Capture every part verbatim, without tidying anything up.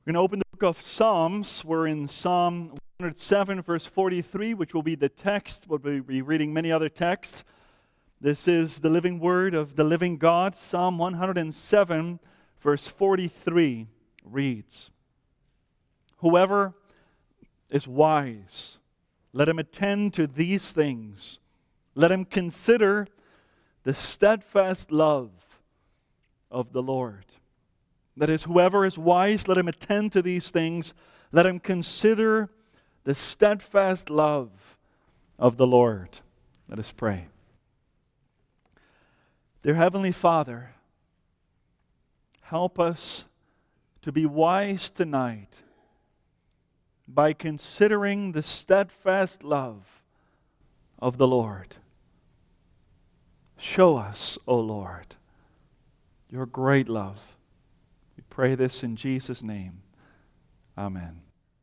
We're going to open the book of Psalms. We're in Psalm one oh seven, verse forty-three, which will be the text. We'll be reading many other texts. This is the living word of the living God. Psalm one oh seven, verse forty-three reads, "Whoever is wise, let him attend to these things. Let him consider the steadfast love of the Lord." That is, whoever is wise, let him attend to these things. Let him consider the steadfast love of the Lord. Let us pray. Dear Heavenly Father, help us to be wise tonight by considering the steadfast love of the Lord. Show us, O Lord, your great love. We pray this in Jesus' name. Amen.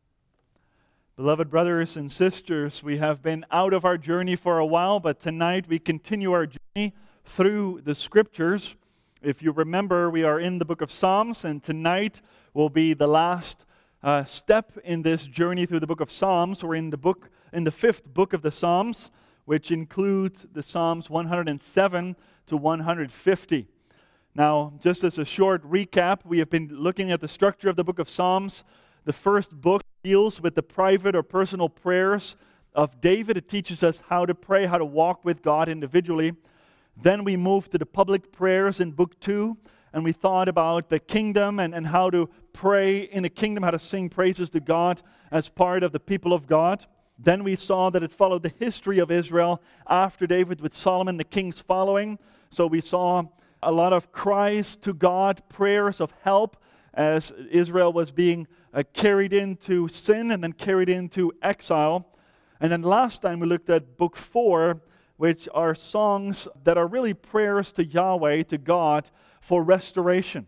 Beloved brothers and sisters, we have been out of our journey for a while, but tonight we continue our journey through the Scriptures. If you remember, we are in the book of Psalms, and tonight will be the last uh, step in this journey through the book of Psalms. We're in the book, in the fifth book of the Psalms, which includes the Psalms one oh seven to one fifty. Now, just as a short recap, we have been looking at the structure of the book of Psalms. The first book deals with the private or personal prayers of David. It teaches us how to pray, how to walk with God individually. Then we moved to the public prayers in book two, and we thought about the kingdom and, and how to pray in the kingdom, how to sing praises to God as part of the people of God. Then we saw that it followed the history of Israel after David, with Solomon the kings following. So we saw a lot of cries to God, prayers of help as Israel was being uh, carried into sin and then carried into exile. And then last time we looked at book four, which are songs that are really prayers to Yahweh, to God, for restoration.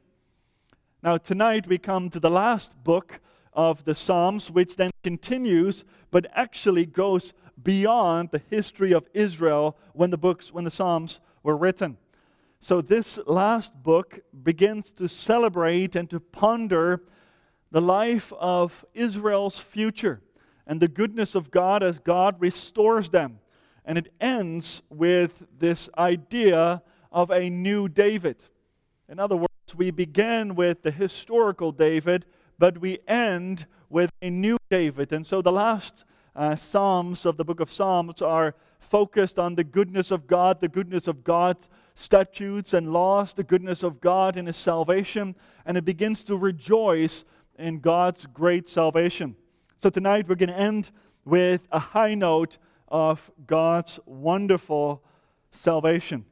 Now tonight we come to the last book of the Psalms, which then continues, but actually goes beyond the history of Israel when the books, when the Psalms were written. So this last book begins to celebrate and to ponder the life of Israel's future and the goodness of God as God restores them. And it ends with this idea of a new David. In other words, we begin with the historical David, but we end with a new David. And so the last uh, Psalms of the book of Psalms are focused on the goodness of God, the goodness of God's statutes and laws, the goodness of God in His salvation, and it begins to rejoice in God's great salvation. So tonight we're going to end with a high note of God's wonderful salvation.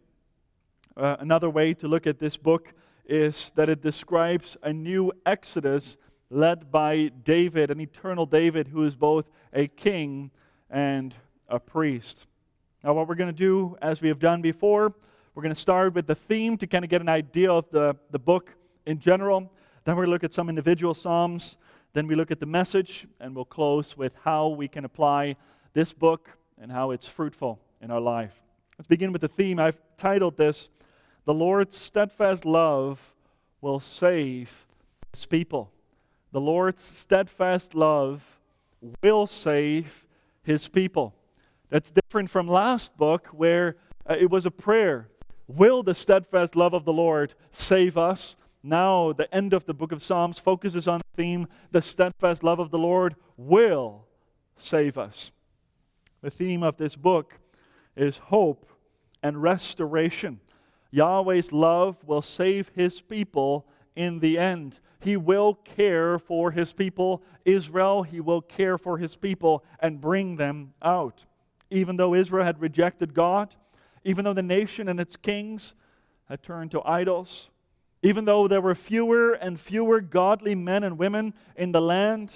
Uh, another way to look at this book is that it describes a new Exodus led by David, an eternal David who is both a king and a priest. Now what we're going to do, as we have done before, we're going to start with the theme to kind of get an idea of the, the book in general. Then we're going to look at some individual psalms. Then we look at the message, and we'll close with how we can apply this book and how it's fruitful in our life. Let's begin with the theme. I've titled this, "The Lord's Steadfast Love Will Save His People." The Lord's steadfast love will save His people. That's different from last book where uh, it was a prayer. Will the steadfast love of the Lord save us? Now the end of the book of Psalms focuses on the theme, the steadfast love of the Lord will save us. The theme of this book is hope and restoration. Yahweh's love will save His people in the end. He will care for His people, Israel. He will care for His people and bring them out. Even though Israel had rejected God, even though the nation and its kings had turned to idols, even though there were fewer and fewer godly men and women in the land,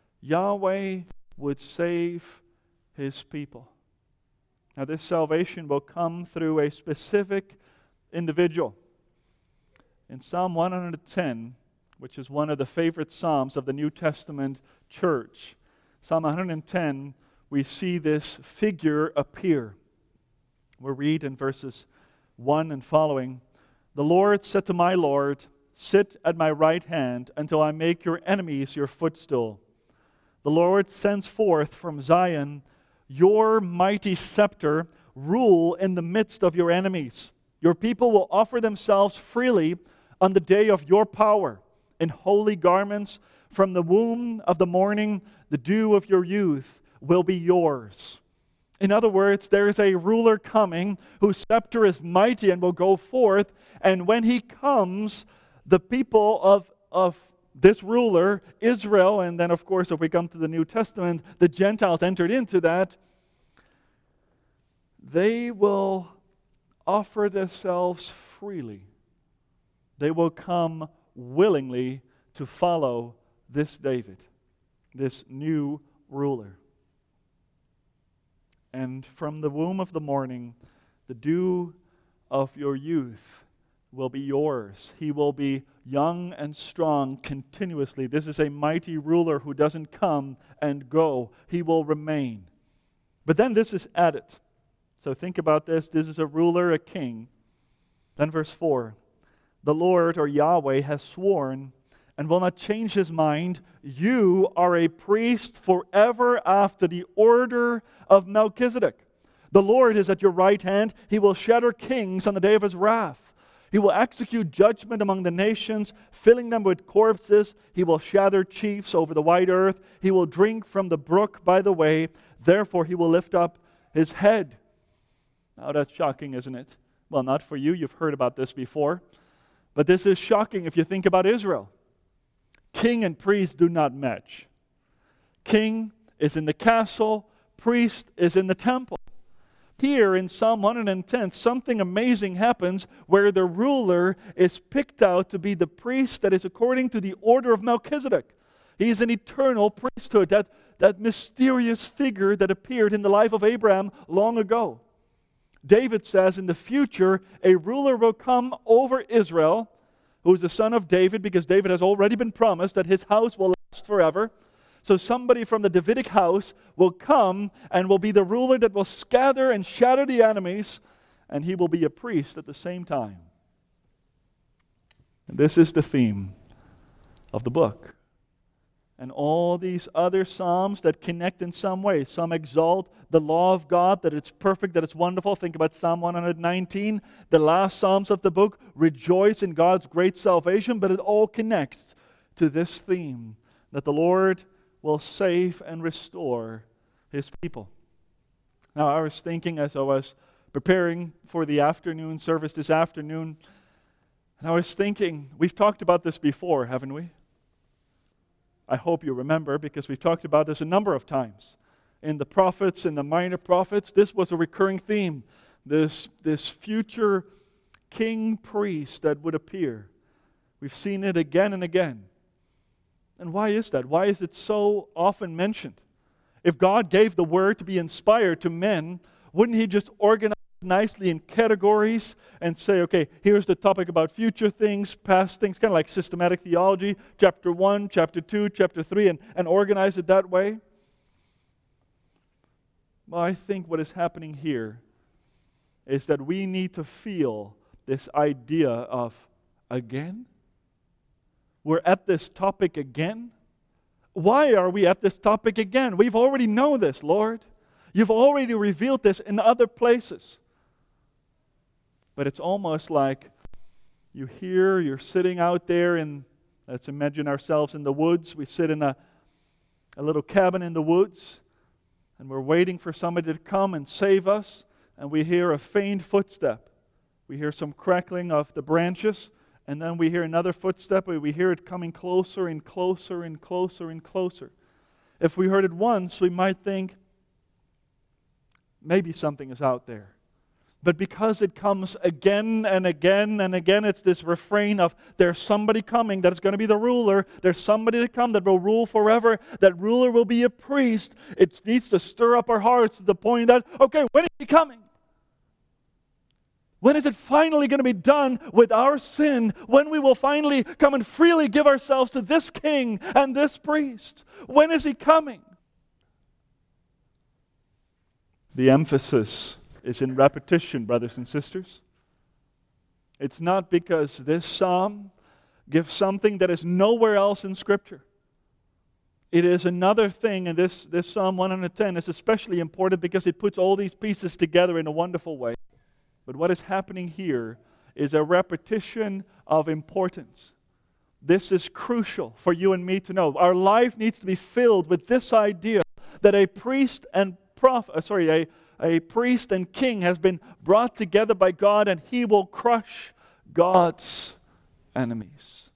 Yahweh would save His people. Now this salvation will come through a specific individual. In Psalm one ten, which is one of the favorite psalms of the New Testament church, Psalm one ten, we see this figure appear. We read in verses one and following, "The Lord said to my Lord, sit at my right hand until I make your enemies your footstool. The Lord sends forth from Zion your mighty scepter, rule in the midst of your enemies. Your people will offer themselves freely on the day of your power in holy garments. From the womb of the morning, the dew of your youth will be yours. In other words, there is a ruler coming whose scepter is mighty and will go forth. And when he comes, the people of, of this ruler, Israel, and then of course if we come to the New Testament, the Gentiles entered into that, they will offer themselves freely. They will come willingly to follow this David, this new ruler. And from the womb of the morning, the dew of your youth will be yours. He will be young and strong continuously. This is a mighty ruler who doesn't come and go. He will remain. But then this is added. So think about this. This is a ruler, a king. Then verse four. The Lord, or Yahweh, has sworn and will not change his mind. You are a priest forever after the order of Melchizedek. The Lord is at your right hand. He will shatter kings on the day of his wrath. He will execute judgment among the nations, filling them with corpses. He will shatter chiefs over the wide earth. He will drink from the brook by the way. Therefore he will lift up his head. Now that's shocking, isn't it? Well, not for you. You've heard about this before. But this is shocking if you think about Israel. King and priest do not match. King is in the castle, priest is in the temple. Here in Psalm one hundred ten, something amazing happens where the ruler is picked out to be the priest that is according to the order of Melchizedek. He's an eternal priesthood, that, that mysterious figure that appeared in the life of Abraham long ago. David says in the future, a ruler will come over Israel, who is the son of David, because David has already been promised that his house will last forever. So somebody from the Davidic house will come and will be the ruler that will scatter and shatter the enemies, and he will be a priest at the same time. And this is the theme of the book. And all these other psalms that connect in some way. Some exalt the law of God, that it's perfect, that it's wonderful. Think about Psalm one hundred nineteen. The last psalms of the book rejoice in God's great salvation, but it all connects to this theme, that the Lord will save and restore his people. Now, I was thinking as I was preparing for the afternoon service this afternoon, and I was thinking, we've talked about this before, haven't we? I hope you remember, because we've talked about this a number of times. In the prophets, in the minor prophets, this was a recurring theme. This, this future king priest that would appear. We've seen it again and again. And why is that? Why is it so often mentioned? If God gave the word to be inspired to men, wouldn't he just organize nicely in categories and say, okay, here's the topic about future things, past things, kind of like systematic theology, chapter one, chapter two, chapter three, and, and organize it that way? Well, I think what is happening here is that we need to feel this idea of again? We're at this topic again? Why are we at this topic again? We've already known this, Lord. You've already revealed this in other places. But it's almost like you hear, you're sitting out there in, let's imagine ourselves in the woods. We sit in a, a little cabin in the woods, and we're waiting for somebody to come and save us, and we hear a faint footstep. We hear some crackling of the branches, and then we hear another footstep, and we hear it coming closer and closer and closer and closer. If we heard it once, we might think, maybe something is out there. But because it comes again and again and again, it's this refrain of there's somebody coming that is going to be the ruler. There's somebody to come that will rule forever. That ruler will be a priest. It needs to stir up our hearts to the point that, okay, when is he coming? When is it finally going to be done with our sin? When we will finally come and freely give ourselves to this king and this priest? When is he coming? The emphasis is in repetition, brothers and sisters. It's not because this psalm gives something that is nowhere else in Scripture. It is another thing, and this, this Psalm one hundred ten is especially important because it puts all these pieces together in a wonderful way. But what is happening here is a repetition of importance. This is crucial for you and me to know. Our life needs to be filled with this idea that a priest and prophet, sorry, a, a priest and king has been brought together by God, and he will crush God's enemies.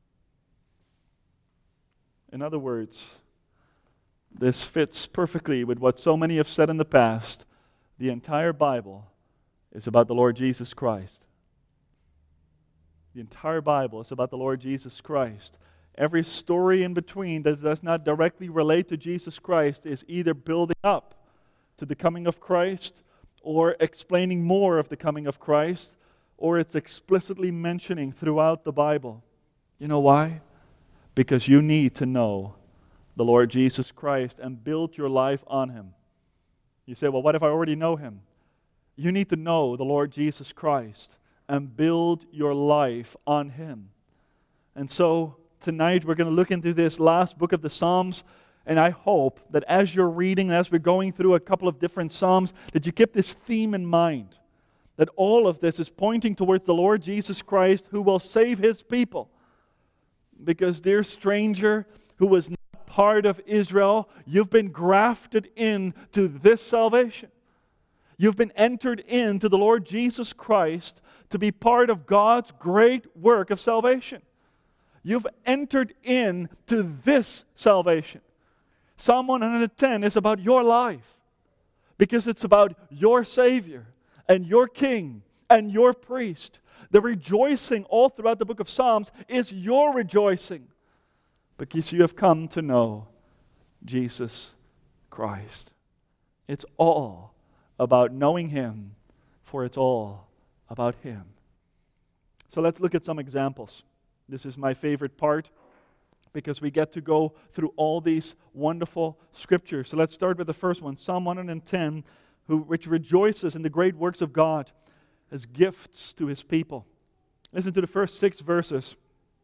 In other words, this fits perfectly with what so many have said in the past. The entire Bible is about the Lord Jesus Christ. The entire Bible is about the Lord Jesus Christ. Every story in between that does not directly relate to Jesus Christ is either building up to the coming of Christ, or explaining more of the coming of Christ, or it's explicitly mentioning throughout the Bible. You know why? Because you need to know the Lord Jesus Christ and build your life on Him. You say, well, what if I already know Him? You need to know the Lord Jesus Christ and build your life on Him. And so tonight we're going to look into this last book of the Psalms, and I hope that as you're reading, and as we're going through a couple of different Psalms, that you keep this theme in mind, that all of this is pointing towards the Lord Jesus Christ who will save His people. Because, dear stranger who was not part of Israel, you've been grafted into this salvation. You've been entered into the Lord Jesus Christ to be part of God's great work of salvation. You've entered into this salvation. Psalm one hundred ten is about your life, because it's about your Savior and your King and your priest. The rejoicing all throughout the book of Psalms is your rejoicing, because you have come to know Jesus Christ. It's all about knowing Him, for it's all about Him. So let's look at some examples. This is my favorite part, because we get to go through all these wonderful scriptures. So let's start with the first one, Psalm one hundred ten, who, which rejoices in the great works of God as gifts to His people. Listen to the first six verses.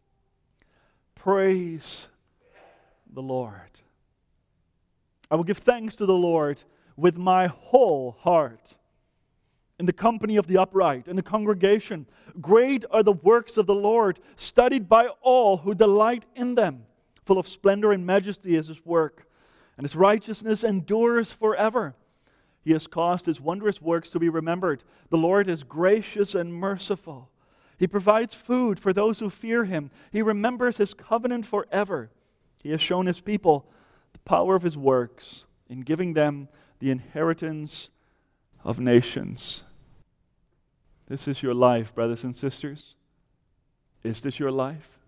Praise the Lord. I will give thanks to the Lord with my whole heart. In the company of the upright, in the congregation, great are the works of the Lord, studied by all who delight in them. Full of splendor and majesty is His work, and His righteousness endures forever. He has caused His wondrous works to be remembered. The Lord is gracious and merciful. He provides food for those who fear Him. He remembers His covenant forever. He has shown His people the power of His works in giving them the inheritance of nations. This is your life, brothers and sisters. Is this your life?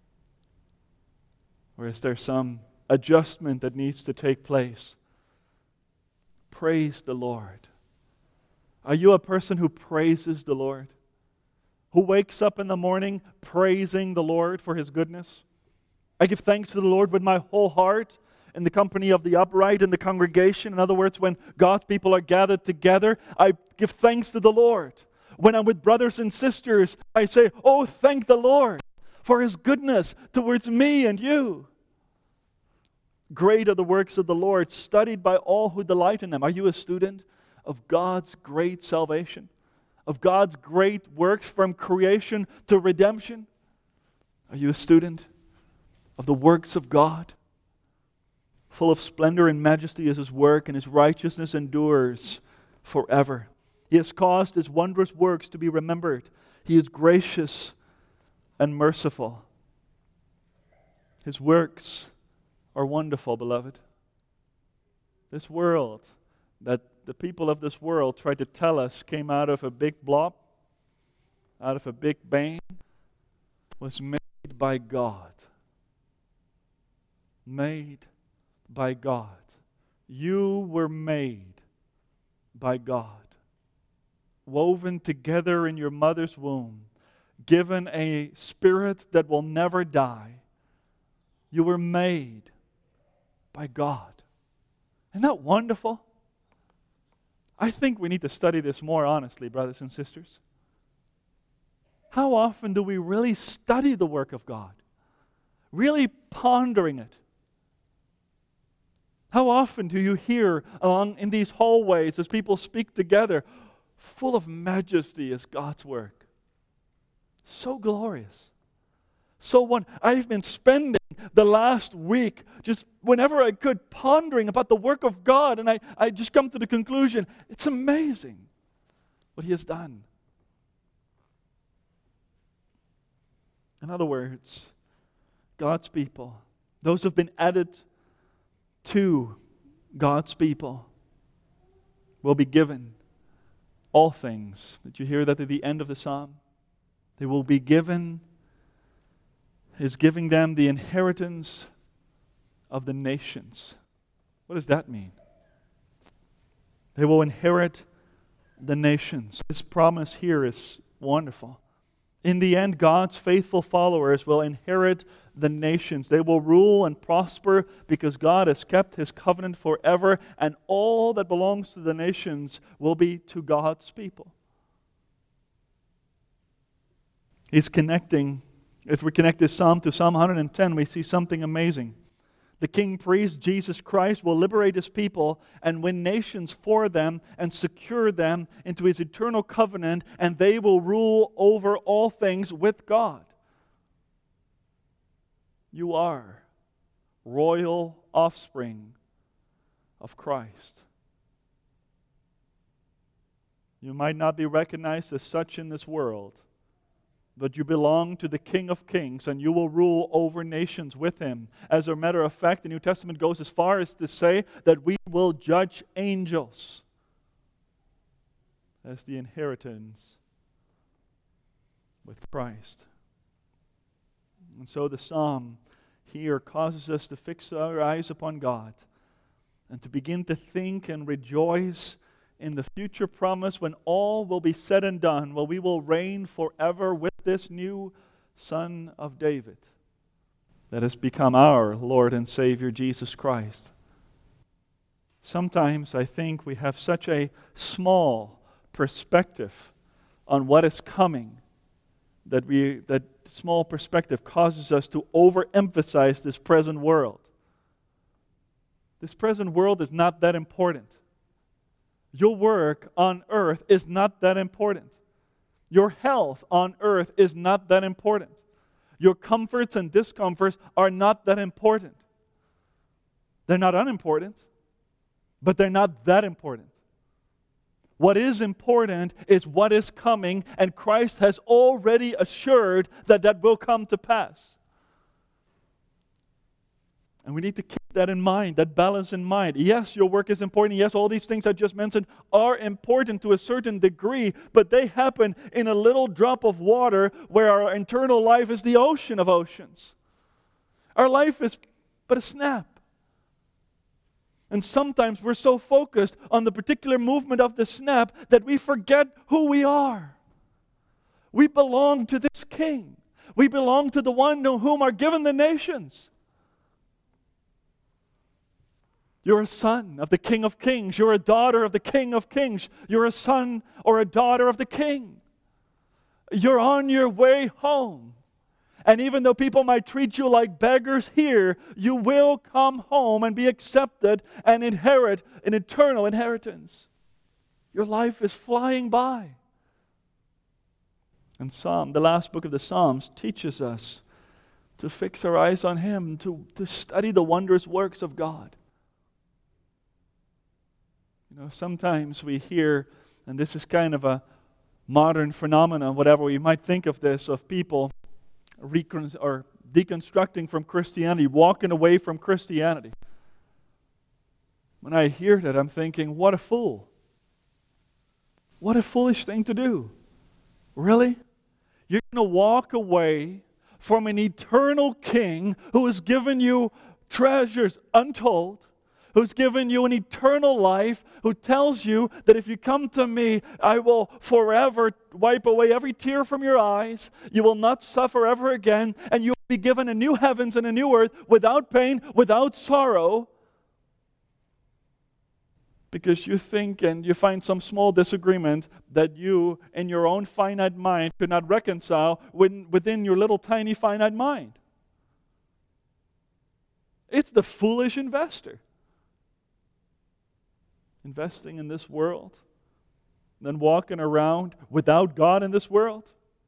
Or is there some adjustment that needs to take place? Praise the Lord. Are you a person who praises the Lord? Who wakes up in the morning praising the Lord for His goodness? I give thanks to the Lord with my whole heart, in the company of the upright, in the congregation. In other words, when God's people are gathered together, I give thanks to the Lord. When I'm with brothers and sisters, I say, oh, thank the Lord for His goodness towards me and you. Great are the works of the Lord, studied by all who delight in them. Are you a student of God's great salvation? Of God's great works from creation to redemption? Are you a student of the works of God? Full of splendor and majesty is His work, and His righteousness endures forever. He has caused His wondrous works to be remembered. He is gracious and merciful. His works are wonderful, beloved. This world, that the people of this world tried to tell us came out of a big blob, out of a big bang, was made by God. Made by God. You were made by God. Woven together in your mother's womb, given a spirit that will never die. You were made by God. Isn't that wonderful? I think we need to study this more honestly, brothers and sisters. how often do we really study the work of God? Really pondering it? How often do you hear along in these hallways as people speak together, full of majesty is God's work? So glorious. So one, I've been spending the last week just whenever I could pondering about the work of God, and I, I just come to the conclusion, it's amazing what He has done. In other words, God's people, those who have been added to God's people, will be given all things. Did you hear that at the end of the psalm? They will be given, is giving them the inheritance of the nations. What does that mean? They will inherit the nations. This promise here is wonderful. In the end, God's faithful followers will inherit the nations. They will rule and prosper because God has kept His covenant forever, and all that belongs to the nations will be to God's people. He's connecting, if we connect this psalm to Psalm one hundred ten, we see something amazing. The King Priest, Jesus Christ, will liberate His people and win nations for them and secure them into His eternal covenant, and they will rule over all things with God. You are royal offspring of Christ. You might not be recognized as such in this world, but you belong to the King of Kings, and you will rule over nations with Him. As a matter of fact, the New Testament goes as far as to say that we will judge angels as the inheritance with Christ. And so the psalm here causes us to fix our eyes upon God and to begin to think and rejoice in the future promise when all will be said and done, where we will reign forever with this new Son of David that has become our Lord and Savior, Jesus Christ. Sometimes I think we have such a small perspective on what is coming that we that small perspective causes us to overemphasize this present world. This present world is not that important. Your work on earth is not that important. Your health on earth is not that important. Your comforts and discomforts are not that important. They're not unimportant, but they're not that important. What is important is what is coming, and Christ has already assured that that will come to pass. And we need to keep that in mind, that balance in mind. Yes, your work is important. Yes, all these things I just mentioned are important to a certain degree, but they happen in a little drop of water where our internal life is the ocean of oceans. Our life is but a snap. And sometimes we're so focused on the particular movement of the snap that we forget who we are. We belong to this King. We belong to the one to whom are given the nations. You're a son of the King of Kings. You're a daughter of the King of Kings. You're a son or a daughter of the King. You're on your way home. And even though people might treat you like beggars here, you will come home and be accepted and inherit an eternal inheritance. Your life is flying by. And Psalm, the last book of the Psalms, teaches us to fix our eyes on Him, to, to study the wondrous works of God. You know, sometimes we hear, and this is kind of a modern phenomenon, whatever you might think of this, of people recon- or deconstructing from Christianity, walking away from Christianity. When I hear that, I'm thinking, what a fool. What a foolish thing to do. Really? You're going to walk away from an eternal King who has given you treasures untold, who's given you an eternal life, who tells you that if you come to me, I will forever wipe away every tear from your eyes. You will not suffer ever again, and you will be given a new heavens and a new earth without pain, without sorrow. because you think and you find some small disagreement that you, in your own finite mind, could not reconcile within your little tiny finite mind. It's the foolish investor. Investing in this world, then walking around without God in this world.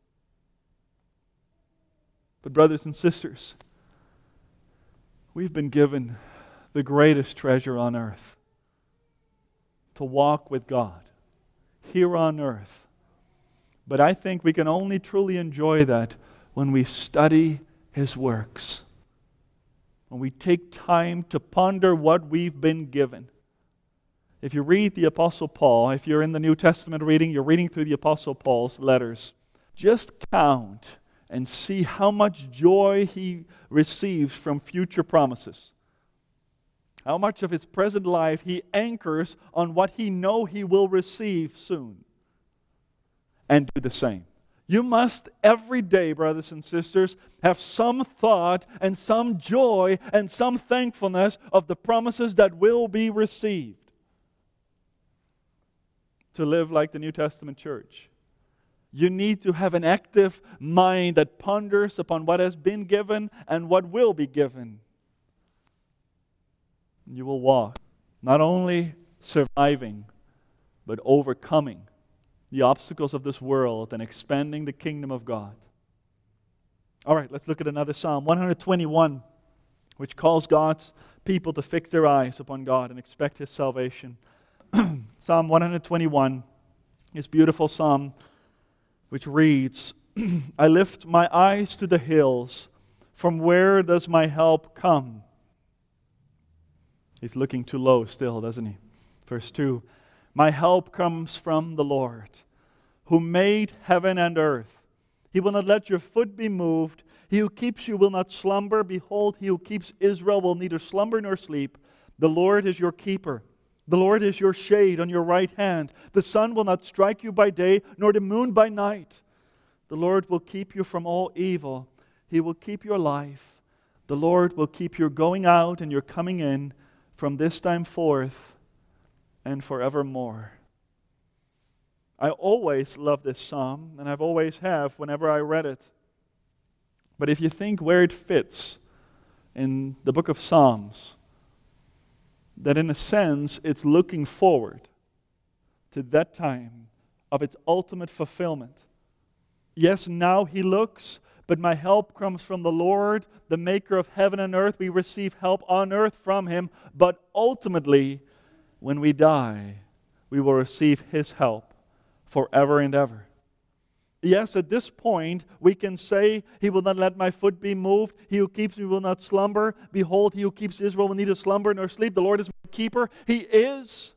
But brothers and sisters, we've been given the greatest treasure on earth. To walk with God here on earth. But I think we can only truly enjoy that when we study His works. When we take time to ponder what we've been given. If you read the Apostle Paul, if you're in the New Testament reading, you're reading through the Apostle Paul's letters, just count and see how much joy he receives from future promises. How much of his present life he anchors on what he knows he will receive soon. And do the same. You must every day, brothers and sisters, have some thought and some joy and some thankfulness of the promises that will be received. To live like the New Testament church, you need to have an active mind that ponders upon what has been given and what will be given. You will walk, not only surviving, but overcoming the obstacles of this world and expanding the kingdom of God. All right, let's look at another Psalm, one twenty-one, which calls God's people to fix their eyes upon God and expect His salvation. Psalm one twenty-one, this beautiful psalm, which reads, I lift my eyes to the hills. From where does my help come? He's looking too low still, doesn't he? Verse two, my help comes from the Lord, who made heaven and earth. He will not let your foot be moved. He who keeps you will not slumber. Behold, he who keeps Israel will neither slumber nor sleep. The Lord is your keeper. The Lord is your shade on your right hand. The sun will not strike you by day, nor the moon by night. The Lord will keep you from all evil. He will keep your life. The Lord will keep your going out and your coming in from this time forth and forevermore. I always love this psalm, and I've always have whenever I read it. But if you think where it fits in the book of Psalms, that in a sense it's looking forward to that time of its ultimate fulfillment. Yes, now He looks, but my help comes from the Lord, the maker of heaven and earth. We receive help on earth from Him, but ultimately, when we die, we will receive His help forever and ever. Yes, at this point, we can say, He will not let my foot be moved. He who keeps me will not slumber. Behold, He who keeps Israel will neither slumber nor sleep. The Lord is my keeper. He is.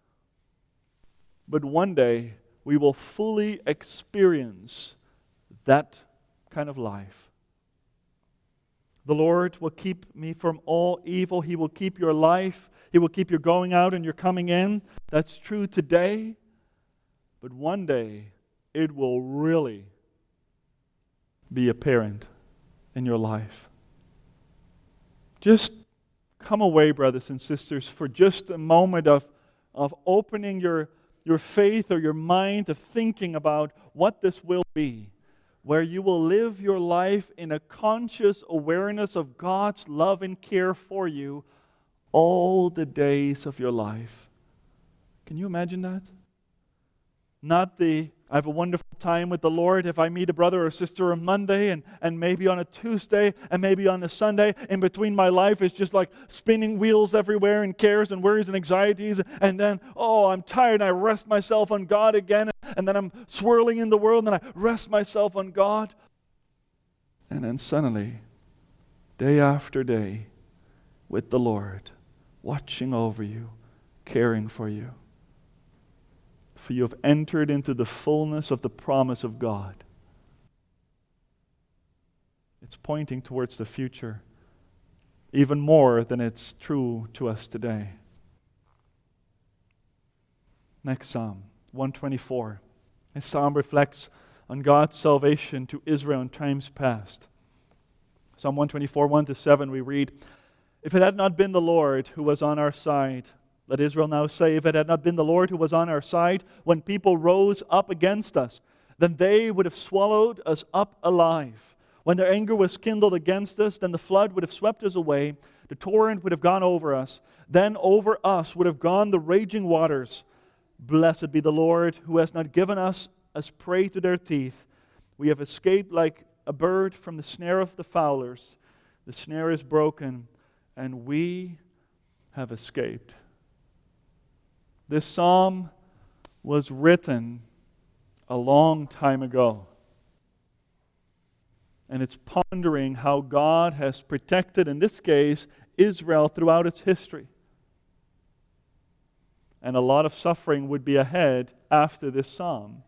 But one day, we will fully experience that kind of life. The Lord will keep me from all evil. He will keep your life. He will keep your going out and your coming in. That's true today. But one day, it will really be apparent in your life. Just come away, brothers and sisters, for just a moment of, of opening your, your faith or your mind to thinking about what this will be, where you will live your life in a conscious awareness of God's love and care for you all the days of your life. Can you imagine that? Not the, I have a wonderful time with the Lord if I meet a brother or sister on Monday and, and maybe on a Tuesday and maybe on a Sunday. In between, my life is just like spinning wheels everywhere and cares and worries and anxieties. And then, oh, I'm tired and I rest myself on God again. And then I'm swirling in the world and I rest myself on God. And then suddenly, day after day, with the Lord, watching over you, caring for you. For you have entered into the fullness of the promise of God. It's pointing towards the future, even more than it's true to us today. Next Psalm, one twenty-four. This psalm reflects on God's salvation to Israel in times past. Psalm one twenty-four, one to seven, we read, If it had not been the Lord who was on our side, Let Israel now say, if it had not been the Lord who was on our side, when people rose up against us, then they would have swallowed us up alive. When their anger was kindled against us, then the flood would have swept us away. The torrent would have gone over us. Then over us would have gone the raging waters. Blessed be the Lord, who has not given us as prey to their teeth. We have escaped like a bird from the snare of the fowlers. The snare is broken, and we have escaped. This psalm was written a long time ago. And it's pondering how God has protected, in this case, Israel throughout its history. And a lot of suffering would be ahead after this psalm.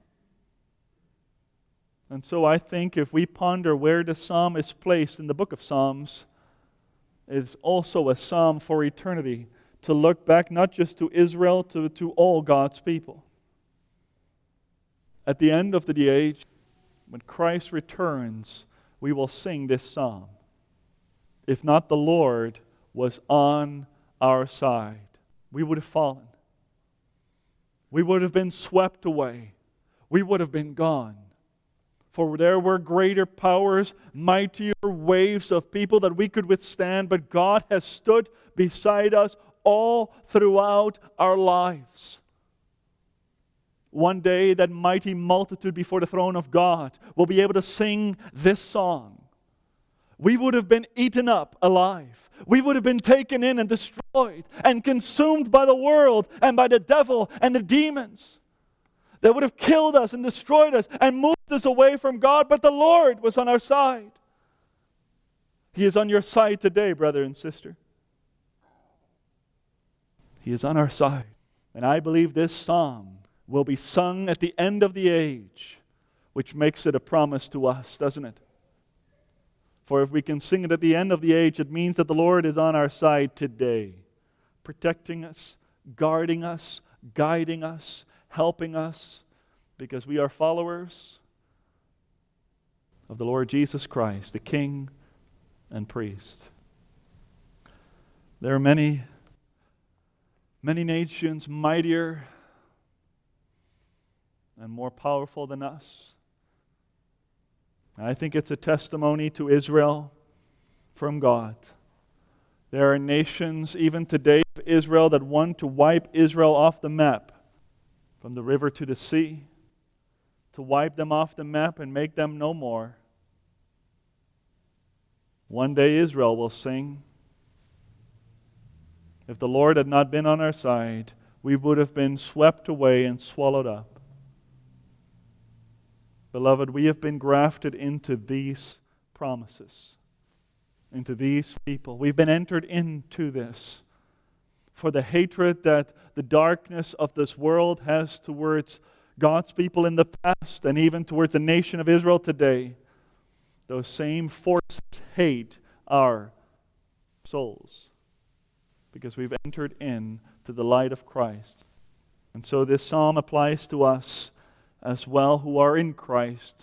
And so I think if we ponder where the psalm is placed in the book of Psalms, it's also a psalm for eternity, to look back not just to Israel, to, to all God's people. At the end of the age, when Christ returns, we will sing this psalm. If not the Lord was on our side, we would have fallen. We would have been swept away. We would have been gone. For there were greater powers, mightier waves of people that we could withstand, but God has stood beside us all throughout our lives. One day, that mighty multitude before the throne of God will be able to sing this song. We would have been eaten up alive. We would have been taken in and destroyed and consumed by the world and by the devil and the demons. They would have killed us and destroyed us and moved us away from God, but the Lord was on our side. He is on your side today, brother and sister. He is on our side. And I believe this psalm will be sung at the end of the age, which makes it a promise to us, doesn't it? For if we can sing it at the end of the age, it means that the Lord is on our side today, protecting us, guarding us, guiding us, helping us, because we are followers of the Lord Jesus Christ, the King and priest. There are many Many nations mightier and more powerful than us. I think it's a testimony to Israel from God. There are nations, even today, of Israel that want to wipe Israel off the map, from the river to the sea, to wipe them off the map and make them no more. One day Israel will sing, if the Lord had not been on our side, we would have been swept away and swallowed up. Beloved, we have been grafted into these promises, into these people. We've been entered into this. For the hatred that the darkness of this world has towards God's people in the past and even towards the nation of Israel today, those same forces hate our souls, because we've entered in to the light of Christ. And so this psalm applies to us as well who are in Christ.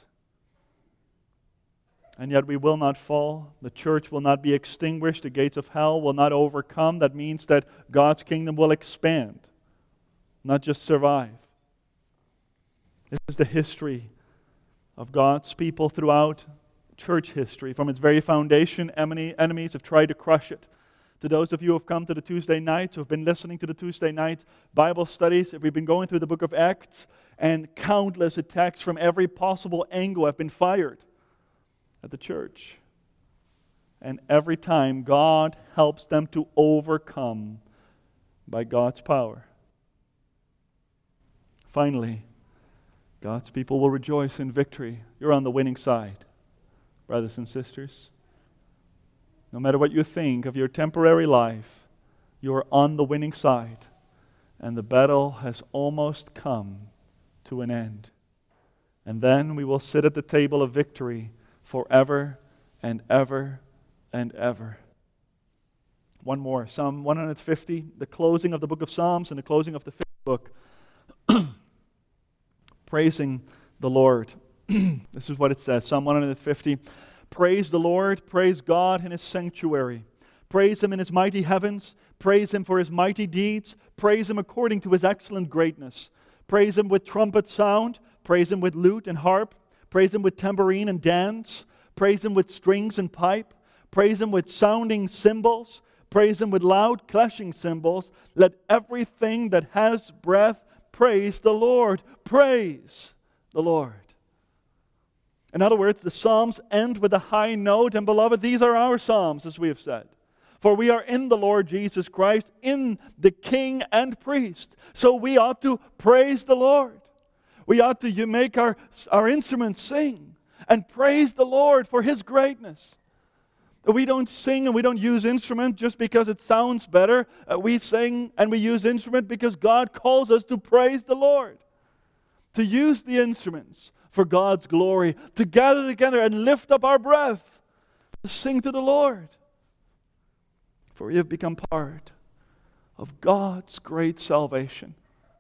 And yet we will not fall. The church will not be extinguished. The gates of hell will not overcome. That means that God's kingdom will expand, not just survive. This is the history of God's people throughout church history. From its very foundation, enemies have tried to crush it. To those of you who have come to the Tuesday nights, who have been listening to the Tuesday night Bible studies, if we've been going through the book of Acts, and countless attacks from every possible angle have been fired at the church. And every time, God helps them to overcome by God's power. Finally, God's people will rejoice in victory. You're on the winning side, brothers and sisters. No matter what you think of your temporary life, you are on the winning side, and the battle has almost come to an end. And then we will sit at the table of victory forever and ever and ever. One more, Psalm one fifty, the closing of the book of Psalms and the closing of the fifth book. Praising the Lord. This is what it says, Psalm one fifty. Praise the Lord, praise God in His sanctuary. Praise Him in His mighty heavens. Praise Him for His mighty deeds. Praise Him according to His excellent greatness. Praise Him with trumpet sound. Praise Him with lute and harp. Praise Him with tambourine and dance. Praise Him with strings and pipe. Praise Him with sounding cymbals. Praise Him with loud clashing cymbals. Let everything that has breath praise the Lord. Praise the Lord. In other words, the Psalms end with a high note, and beloved, these are our Psalms, as we have said. For we are in the Lord Jesus Christ, in the King and Priest. So we ought to praise the Lord. We ought to make our, our instruments sing and praise the Lord for His greatness. We don't sing and we don't use instrument just because it sounds better. Uh, we sing and we use instrument because God calls us to praise the Lord. To use the instruments for God's glory. To gather together and lift up our breath. To sing to the Lord. For we have become part of God's great salvation.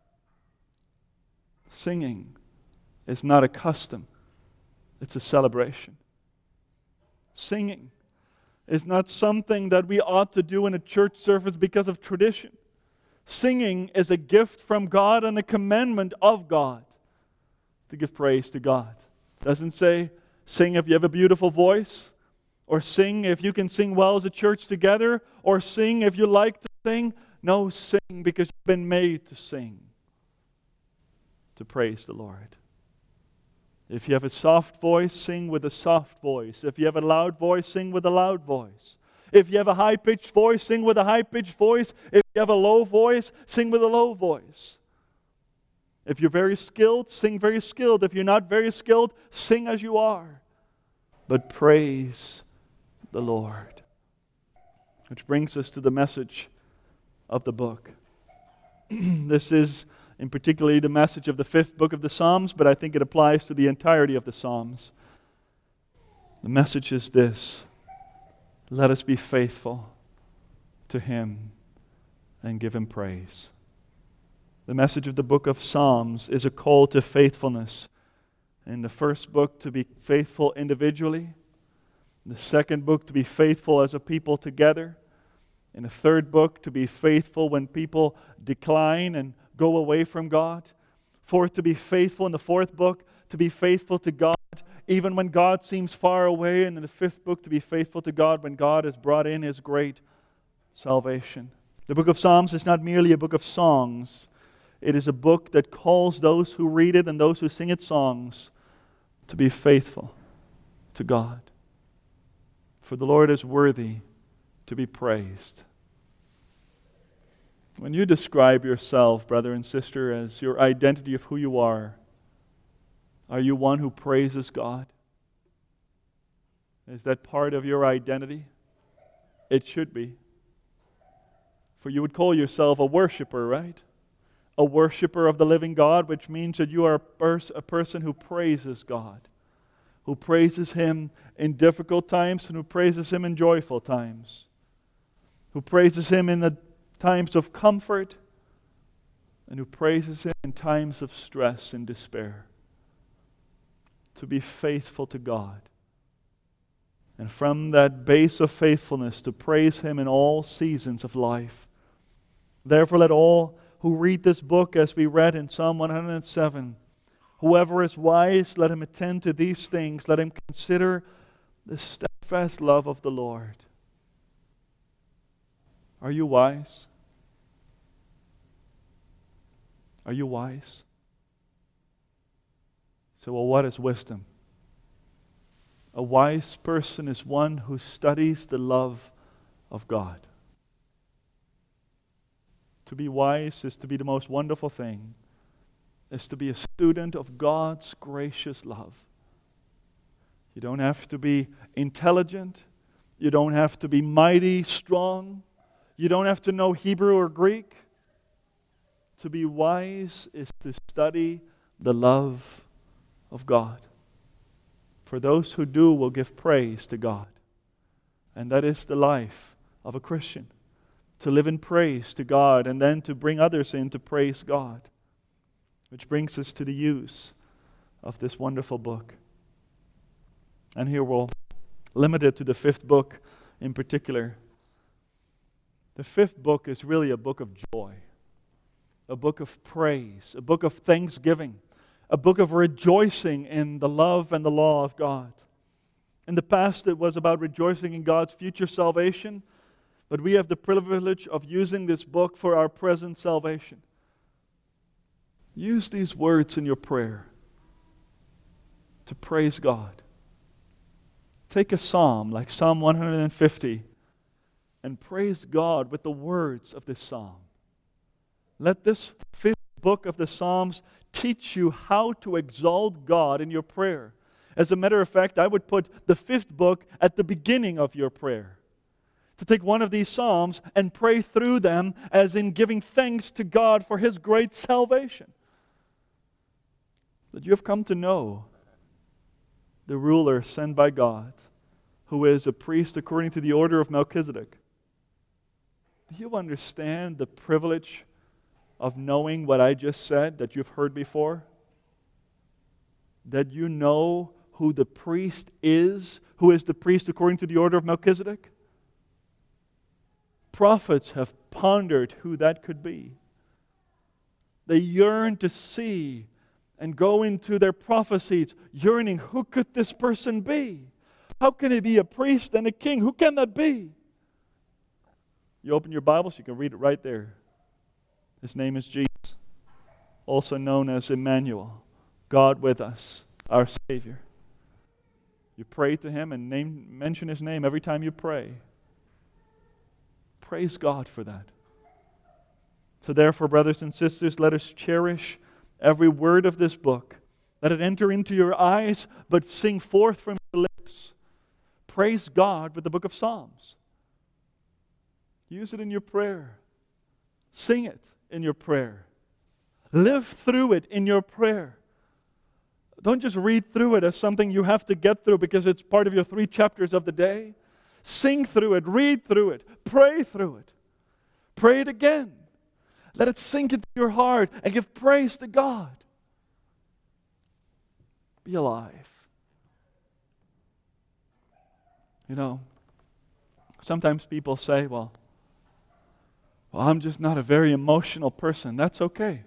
Singing is not a custom. It's a celebration. Singing is not something that we ought to do in a church service because of tradition. Singing is a gift from God and a commandment of God to give praise to God. It doesn't say, sing if you have a beautiful voice, or sing if you can sing well as a church together, or sing if you like to sing. No, sing because you've been made to sing, to praise the Lord. If you have a soft voice, sing with a soft voice. If you have a loud voice, sing with a loud voice. If you have a high-pitched voice, sing with a high-pitched voice. If you have a low voice, sing with a low voice. If you're very skilled, sing very skilled. If you're not very skilled, sing as you are. But praise the Lord. Which brings us to the message of the book. This is in particularly the message of the fifth book of the Psalms, but I think it applies to the entirety of the Psalms. The message is this: let us be faithful to Him and give Him praise. The message of the book of Psalms is a call to faithfulness. In the first book, to be faithful individually. In the second book, to be faithful as a people together. In the third book, to be faithful when people decline and go away from God. Fourth, to be faithful in the fourth book, to be faithful to God even when God seems far away. And in the fifth book, to be faithful to God when God has brought in His great salvation. The book of Psalms is not merely a book of songs. It is a book that calls those who read it and those who sing its songs to be faithful to God. For the Lord is worthy to be praised. When you describe yourself, brother and sister, as your identity of who you are, are you one who praises God? Is that part of your identity? It should be. For you would call yourself a worshiper, right? A worshiper of the living God, which means that you are a, pers- a person who praises God, who praises Him in difficult times and who praises Him in joyful times, who praises Him in the times of comfort, and who praises Him in times of stress and despair. To be faithful to God. And from that base of faithfulness to praise Him in all seasons of life. Therefore let all who read this book, as we read in Psalm one hundred seven, whoever is wise, let him attend to these things. Let him consider the steadfast love of the Lord. Are you wise? Are you wise? So, well, what is wisdom? A wise person is one who studies the love of God. To be wise is to be the most wonderful thing, is to be a student of God's gracious love. You don't have to be intelligent. You don't have to be mighty, strong. You don't have to know Hebrew or Greek. To be wise is to study the love of God. For those who do will give praise to God. And that is the life of a Christian. To live in praise to God and then to bring others in to praise God. Which brings us to the use of this wonderful book. And here we'll limit it to the fifth book in particular. The fifth book is really a book of joy, a book of praise, a book of thanksgiving, a book of rejoicing in the love and the law of God. In the past, it was about rejoicing in God's future salvation, but we have the privilege of using this book for our present salvation. Use these words in your prayer to praise God. Take a psalm like Psalm one hundred fifty and praise God with the words of this psalm. Let this fifth book of the Psalms teach you how to exalt God in your prayer. As a matter of fact, I would put the fifth book at the beginning of your prayer. To take one of these Psalms and pray through them as in giving thanks to God for His great salvation. That you have come to know the ruler sent by God, who is a priest according to the order of Melchizedek. Do you understand the privilege of knowing what I just said that you've heard before? That you know who the priest is, who is the priest according to the order of Melchizedek? Prophets have pondered who that could be. They yearn to see and go into their prophecies yearning, who could this person be? How can he be a priest and a king? Who can that be? You open your Bibles, you can read it right there. His name is Jesus, also known as Emmanuel, God with us, our Savior. You pray to Him and name, mention His name every time you pray. Praise God for that. So therefore, brothers and sisters, let us cherish every word of this book. Let it enter into your eyes, but sing forth from your lips. Praise God with the book of Psalms. Use it in your prayer. Sing it in your prayer. Live through it in your prayer. Don't just read through it as something you have to get through because it's part of your three chapters of the day. Sing through it, read through it, pray through it. Pray it again. Let it sink into your heart and give praise to God. Be alive. You know, sometimes people say, well, well, I'm just not a very emotional person. That's okay.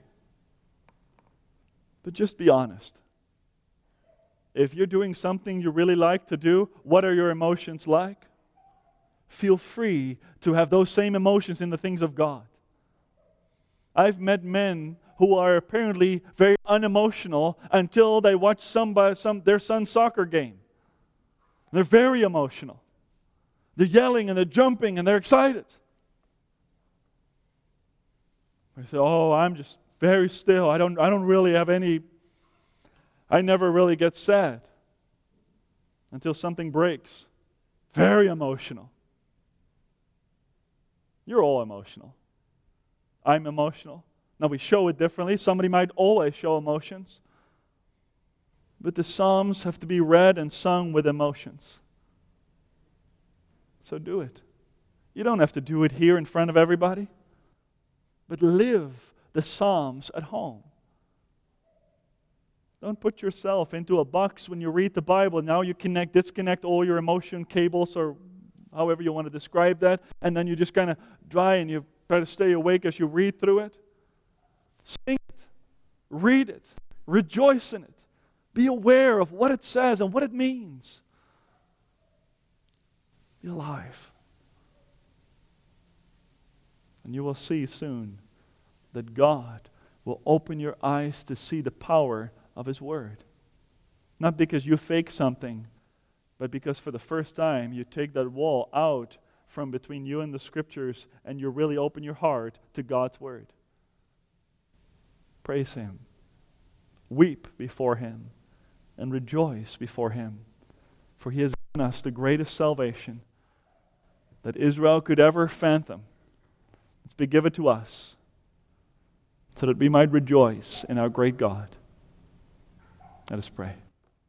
But just be honest. If you're doing something you really like to do, what are your emotions like? Feel free to have those same emotions in the things of God. I've met men who are apparently very unemotional until they watch somebody, some, their son's soccer game. They're very emotional. They're yelling and they're jumping and they're excited. They say, oh, I'm just very still. I don't, I don't really have any, I never really get sad until something breaks. Very emotional. You're all emotional. I'm emotional. Now we show it differently. Somebody might always show emotions. But the Psalms have to be read and sung with emotions. So do it. You don't have to do it here in front of everybody. But live the Psalms at home. Don't put yourself into a box when you read the Bible. Now you connect, disconnect all your emotion cables or however you want to describe that. And then you just kind of dry and you try to stay awake as you read through it. Sing it. Read it. Rejoice in it. Be aware of what it says and what it means. Be alive. And you will see soon that God will open your eyes to see the power of His Word. Not because you fake something, but because for the first time you take that wall out from between you and the Scriptures and you really open your heart to God's Word. Praise Him. Weep before Him and rejoice before Him. For He has given us the greatest salvation that Israel could ever fathom. It's been given to us so that we might rejoice in our great God. Let us pray.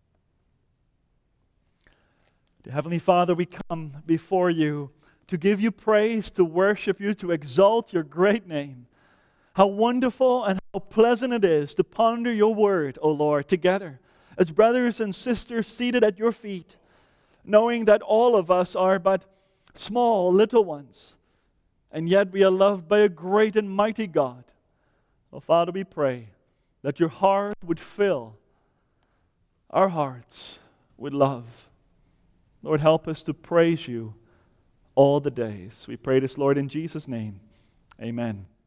Dear Heavenly Father, we come before You to give You praise, to worship You, to exalt Your great name. How wonderful and how pleasant it is to ponder Your word, O Lord, together as brothers and sisters seated at Your feet, knowing that all of us are but small, little ones, and yet we are loved by a great and mighty God. Oh, Father, we pray that your heart would fill our hearts with love. Lord, help us to praise you all the days. We pray this, Lord, in Jesus' name. Amen.